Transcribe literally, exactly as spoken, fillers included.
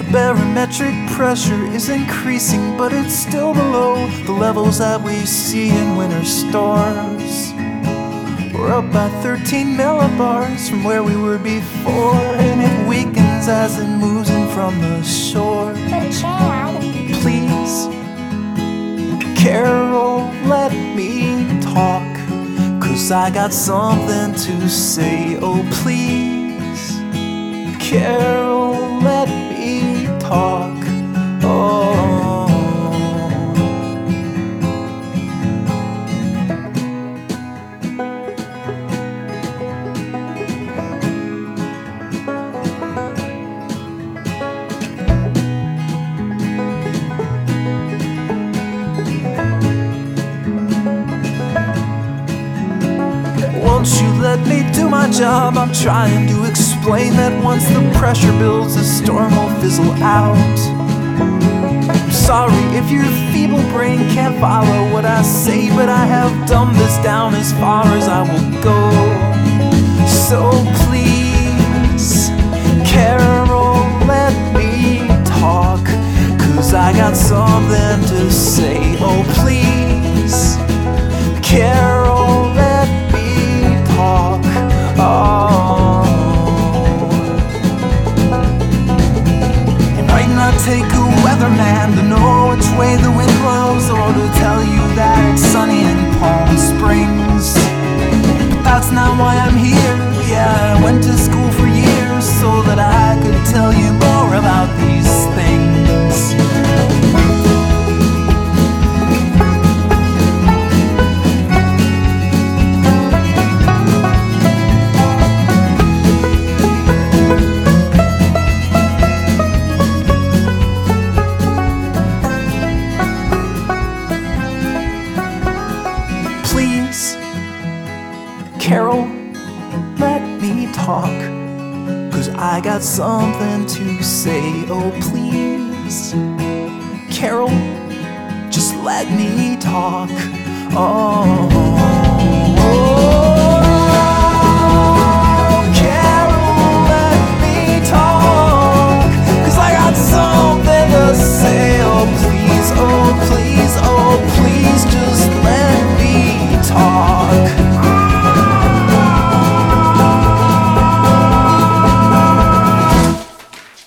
barometric pressure is increasing, but it's still below the levels that we see in winter storms. We're up by thirteen millibars from where we were before, and it weakens as it moves in from the shore. But Chad, please, Carol, let me talk, 'cause I got something to say. Oh please, Carol, let me talk. Oh, won't you let me do my job? I'm trying to explain that once the pressure builds, the storm will fizzle out. I'm sorry if your feeble brain can't follow what I say, but I have dumbed this down as far as I will go. So please, Carol, let me talk, 'cause I got something to say. Oh please, Carol, let me talk. Oh, it might not take a weatherman to know which way the wind blows, or to tell you that it's sunny in Palm Springs, but that's not why I'm here. Yeah, I went to school for years so that I could tell you more about these things. Please, Carol, let me talk, 'cause I got something to say. Oh please, Carol, just let me talk. Oh, oh, oh.